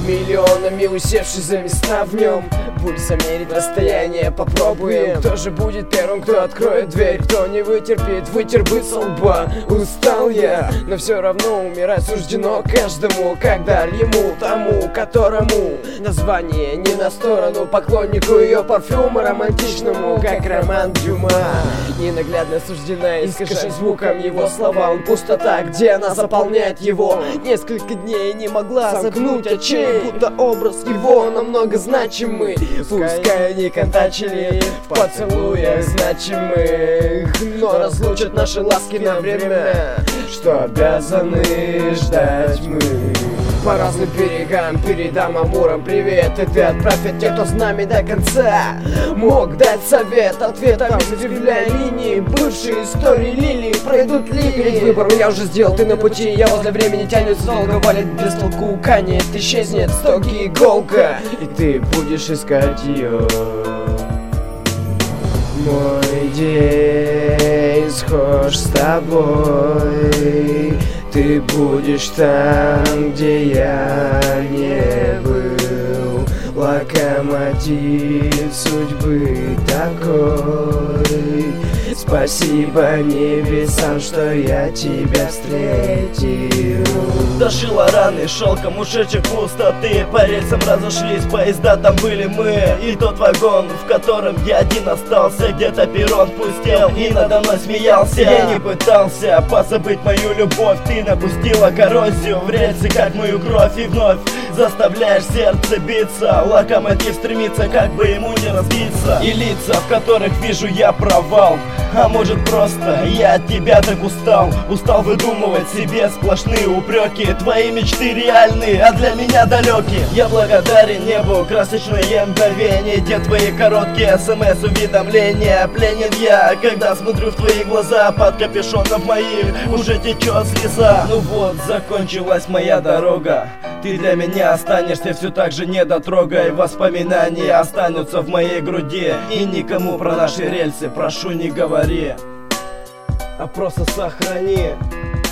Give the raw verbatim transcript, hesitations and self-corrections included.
Миллионами усевшись за места в нем, пульс замерить расстояние попробуем. Кто же будет первым, кто откроет дверь? Кто не вытерпит, вытер бы со лба. Устал я, но все равно умирать суждено каждому. Когда ему, тому, которому название не на сторону, поклоннику ее парфюма романтичному, как роман Дюма. Ненаглядно суждена искажать звуком его слова. Он пустота, где она заполняет его. Несколько дней не могла замкнуть очей, будто образ его намного значимый. Пускай они контачили в поцелуях значимых, но разлучат наши ласки на время, что обязаны ждать мы. По разным берегам передам амурам привет, и ты отправь от тех, кто с нами до конца мог дать совет. Ответом закрепляя линии, бывшие истории лилии пройдут ли перед выбором. Я уже сделал, ты на пути, я возле времени тянется долго, валит без толку, канет, исчезнет стоки иголка, и ты будешь искать ее. Мой день схож с тобой, ты будешь там, где я не был. Локомотив судьбы такой. Спасибо небесам, что я тебя встретил. Дошила раны шелком ушедших пустоты. По рельсам разошлись поезда, там были мы. И тот вагон, в котором я один остался. Где-то перрон пустел и надо мной смеялся. Я не пытался позабыть мою любовь. Ты напустила коррозию в рельсы, как мою кровь. И вновь заставляешь сердце биться. Локомотив стремится, как бы ему не разбиться. И лица, в которых вижу я провал. А может просто я от тебя так устал. Устал выдумывать себе сплошные упреки. Твои мечты реальны, а для меня далеки. Я благодарен небу, красочные мгновения, те твои короткие смс-уведомления. Пленен я, когда смотрю в твои глаза. Под капюшоном моих уже течет слеза. Ну вот, закончилась моя дорога. Ты для меня останешься все так же недотрогой. Воспоминания останутся в моей груди. И никому про наши рельсы прошу не говори, а просто сохрани.